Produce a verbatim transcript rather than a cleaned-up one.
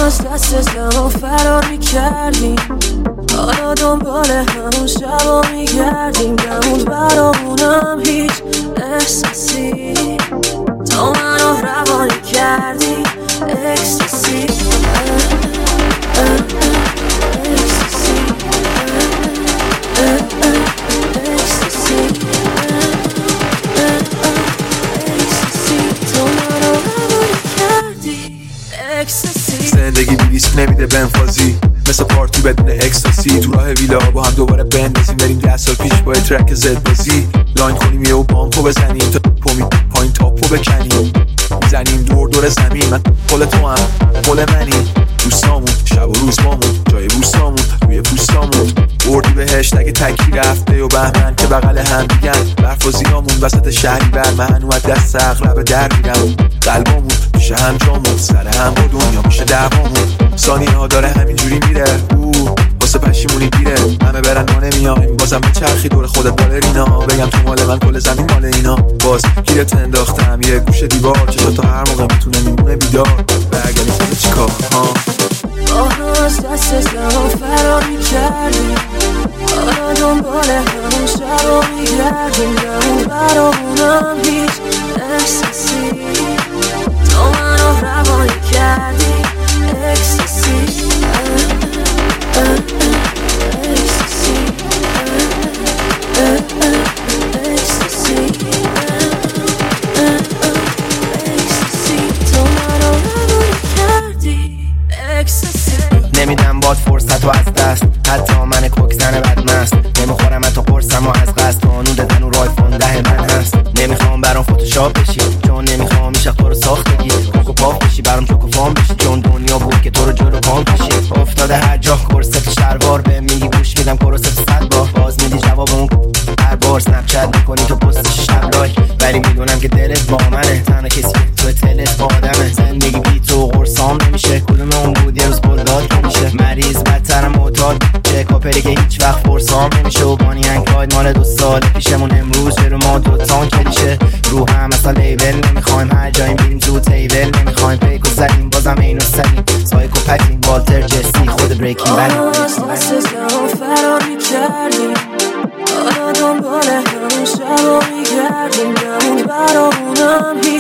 از دست زمان فرار میکردیم، حالا دنبال همون شبا میگردیم. نموند برامونم هیچ احساسی، تو منو روانی کردی اکستاسی. زندگی بی ریسک نمیده بنفازی، مثل پارتی بدون اکستاسی. تو راه ویلا با هم دوباره بندازیم، بریم ده سال پیش با ترک زد بازی. لاین کنیم یه و بانکو بزنیم تا پومی پایین تاپو بکنیم. میزنیم دور دور زمین، من پل تو هم پل منی. دوستامون شب و روز بامون، جای بوستامون روی پوستامون. بردی بهشت اگه تکی رفته و بهمن که بغل هم دیگن. برف و زیامون وسط شهری بر من اومد دست اغلب در میرم. قلبامون میشه هم جامون، سر هم با دنیا میشه دوامون. ثانیه ها داره همینجوری میره، اوه واسه پشیمونی دیره. همه برن ما نمیایم، بازم به چرخی دور خودت بالرینا. بگم تو مال من کل زمین مال اینا. باز گیرت انداختم یه گوشه دیوار، چشا تا هر موقع میتونه میمونه بیدار. برگردی خونه چیکار ها؟ آه از دست زمان فرار میکردیم، حالا دنبال همون شبا میگردیم. نمون برامونم هیچ احساسی، تو منو روانی کردی اکستاسی. نمیدم باد فرصت و از دست، حتی من کوکزن بدمست. نمیخورم حتی قرصم و از قصد، قانون دادن و رایفون ده من هست. نمیخوام برام فوتوشاپ بشی، چون نمیخوام میشه تو رو ساختگی. کوکو پاپ بشی برام چوکو فام بشی، چون دنیا بود که تو رو جلو پام بشی. افتاده هر جا کرست شلوار، به میگی گوش میدم کرست صد بار. باز میدی جواب اون هر بار سنپ چت میکنی تو پستش شب لایک. ولی میدونم که دلت با منه، تنها کسی تو تلت با آدمه. زندگی بی تو قرصام نمیشه، کدوم اون بود یه روز بلداد نمیشه. مریض بدترم معتاد، چه کاپلی که هیچ وقت فرسام نمیشه. و بانی هنگ مال دو سال پیشمون امروز جلو ما دوتان کلیشه. رو هم اصلا لیبل نمیخوایم، هر جاییم بریم تو تیبل نمیخوایم. پیکو زدیم بازم اینو سدیم، سایکو پکیم والتر جسی خود بریکین بد. از دست زمان فرار میکردیم، حالا دنبال همون شبا میگردیم. نمون برامونم